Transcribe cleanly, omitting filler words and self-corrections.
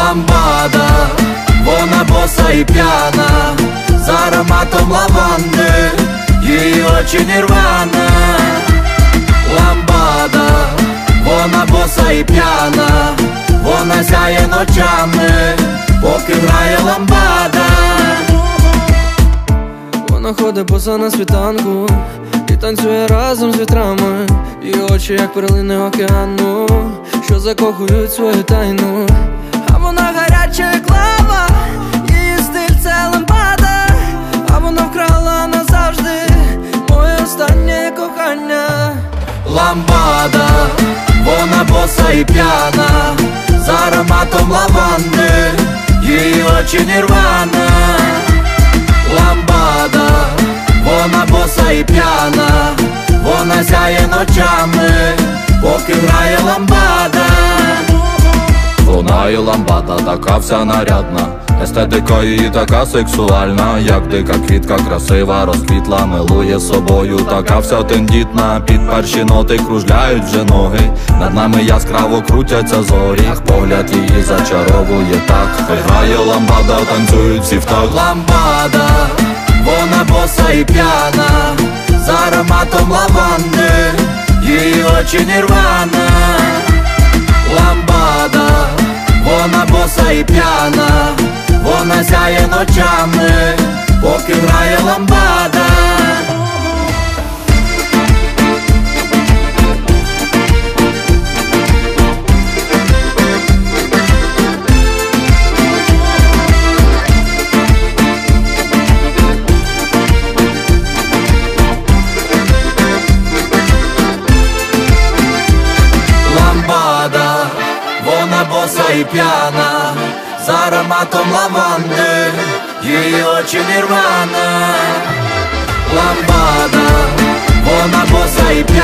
Ламбада, вона боса і п'яна, з ароматом лаванди, її очі нірвана. Ламбада, вона боса і п'яна, вона сяє ночами, поки грає ламбада. Вона ходить боса на світанку і танцює разом з вітрами. Її очі, як перлини океану, що закохують свою тайну. А вона гаряча, як лава, її стиль – це ламбада. А вона вкрала назавжди моє останнє кохання. Ламбада, вона боса і п'яна, з ароматом лаванди, її очі нірвана. Ламбада, вона боса і п'яна, вона сяє ночами, поки грає ламбада. Вона і ламбада, така вся нарядна, естетика її така сексуальна, як дика квітка, красива, розквітла, милує собою, така вся тендітна. Під перші ноти кружляють вже ноги, над нами яскраво крутяться зорі, погляд її зачаровує так. Хай грає ламбада, танцюють всі в такт. Ламбада, вона боса і п'яна, з ароматом лаванди, її очі нірвана. Ламбада, вона боса і п'яна, вона сяє ночами, поки грає ламбада. Ламбада, вона боса і п'яна, з ароматом лаванди, її очі нірвана. Ламбада, вона боса і п'яна.